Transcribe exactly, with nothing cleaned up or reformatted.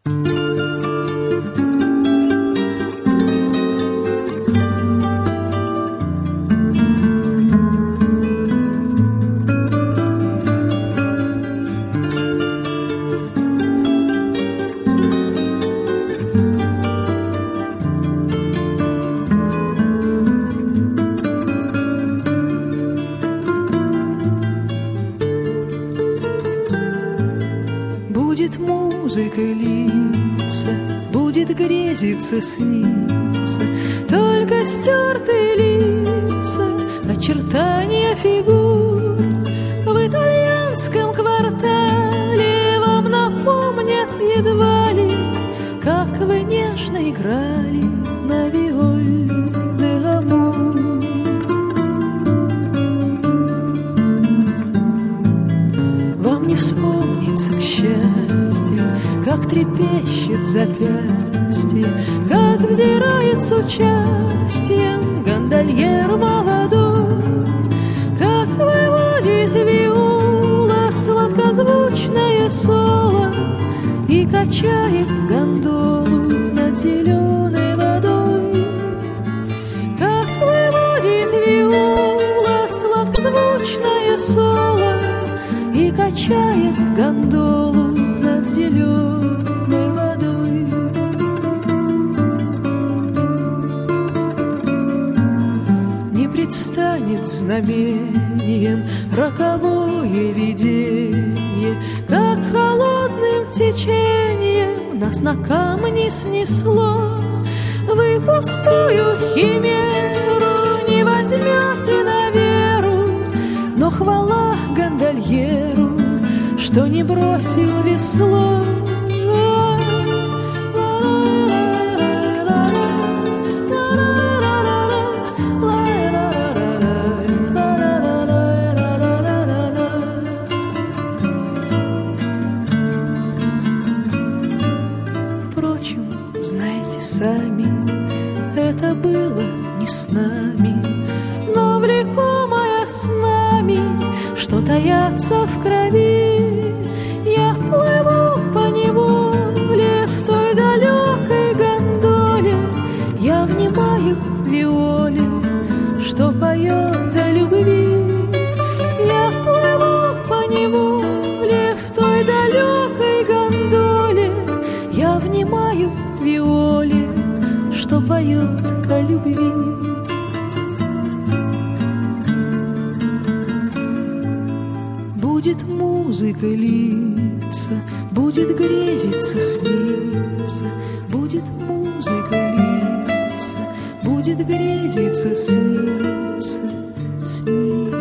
Будет музыка литься, будет грезиться, сниться, только стертые лица, очертания фигур в итальянском квартале вам напомнят едва ли, как вы нежно играли на виоль де амур. Вам не вспомнится, к счастью, как трепещет запястье, как взирает с участием гондольер молодой, как выводит виола сладкозвучное соло и качает гондолу над зеленой водой. Как выводит виола сладкозвучное соло и качает гондолу над зеленой водой. Не предстанет знамением роковое видение, как холодным течением нас на камни снесло. Вы пустую химеру не возьмете на веру, но хвала гондольеру, что не бросил весло. Впрочем, знаете сами, это было не с нами, но влекомая с нами, что таятся в крови. Я плыву по неволе в той далекой гондоле, я внимаю виоле, что поет о любви. Я плыву по неволе в той далекой гондоле, я внимаю виоле, что поет о любви. Будет музыка литься, будет грезиться, сниться, будет музыка литься, будет грезиться, сниться, сниться.